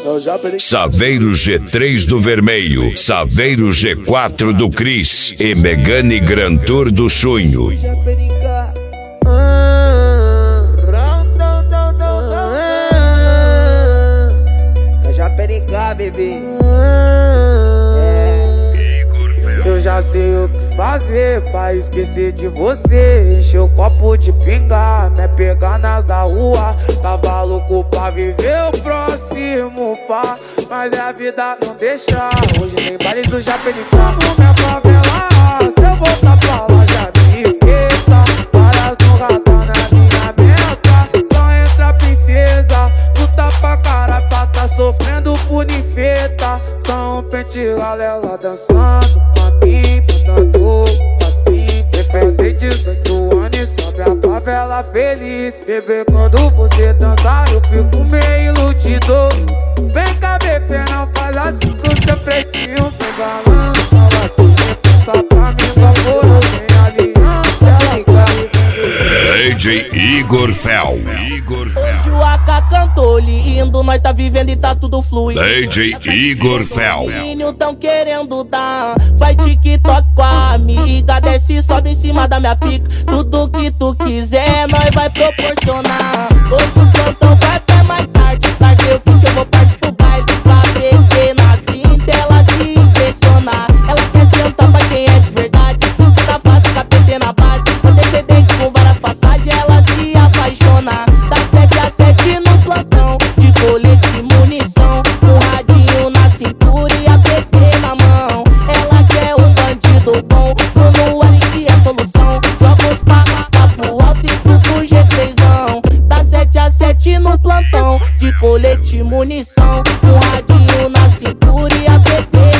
Saveiro G3 do Vermelho, Saveiro G4 do Cris e Megane Gran Tour do Chunho. Bebê, eu já sei o que fazer pra esquecer de você. Encher o copo de pinga, me pegar nas da rua. Tava louco pra viver o próximo pá, mas a vida não deixa. Hoje tem baile do Japenicano, minha favela. Se eu voltar pra lá já me esqueça. Várias no radar na minha meta. Só entra princesa, luta pra caralho pra tá sofrendo por ninfeta. Só um pente galela dançando com a pipa, dando passinho. Pensei 18 anos e sobe a favela feliz. Bebê, quando você dançar eu fico meio iludido. Vem cá, bebê, não faz assim com seu pretinho. Vem balança, ela tem passa pra mim, favor, sem aliança. Ela DJ Igor Fel. Hoje o AK cantou lindo, nós tá vivendo e tá tudo fluindo. DJ Igor Fel. Tão querendo dar, faz TikTok com a amiga. Desce, sobe em cima da minha pica. Tudo que tu quiser, nós vai proporcionar. Hoje o plantão vai até mais tarde. Larguei o kit, eu vou partir pro baile. Pra beber na cinta, ela se impressionar. Ela quer sentar pra quem é de verdade. Toda fase, capetê na base. Antecedente com várias passagens, ela se apaixonar. Da 7 a 7 no plantão, de colete e munição. Com radinho na cintura e a PT na mão. Ela quer um bandido bom, no ar que é solução. Joga os papo alto e escuta o G3zão. Da 7 a 7 no plantão, de colete e munição. Com radinho na cintura e a PT